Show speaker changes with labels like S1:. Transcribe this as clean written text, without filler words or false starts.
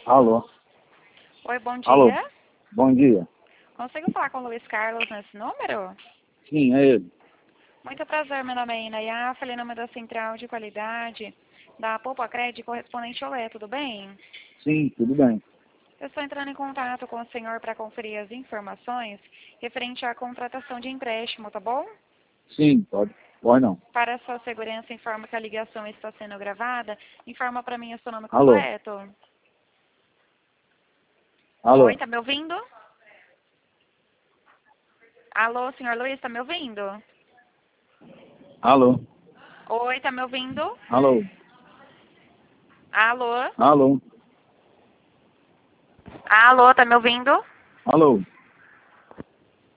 S1: Alô?
S2: Oi, bom dia.
S1: Alô? Bom dia.
S2: Consigo falar com o Luiz Carlos nesse número?
S1: Sim, é ele.
S2: Muito prazer, meu nome é Inaya, falei em nome da Central de Qualidade da Poupa Crédito correspondente ao E, tudo bem?
S1: Sim, tudo bem.
S2: Eu estou entrando em contato com o senhor para conferir as informações referente à contratação de empréstimo, tá bom?
S1: Sim, pode não.
S2: Para a sua segurança, informa que a ligação está sendo gravada. Informa para mim o seu nome
S1: Alô?
S2: completo. Oi,
S1: Alô?
S2: tá me ouvindo? Alô, senhor Luiz, tá me ouvindo?
S1: Alô?
S2: Oi, tá me ouvindo?
S1: Alô?
S2: Alô?
S1: Alô?
S2: Alô, tá me ouvindo?
S1: Alô?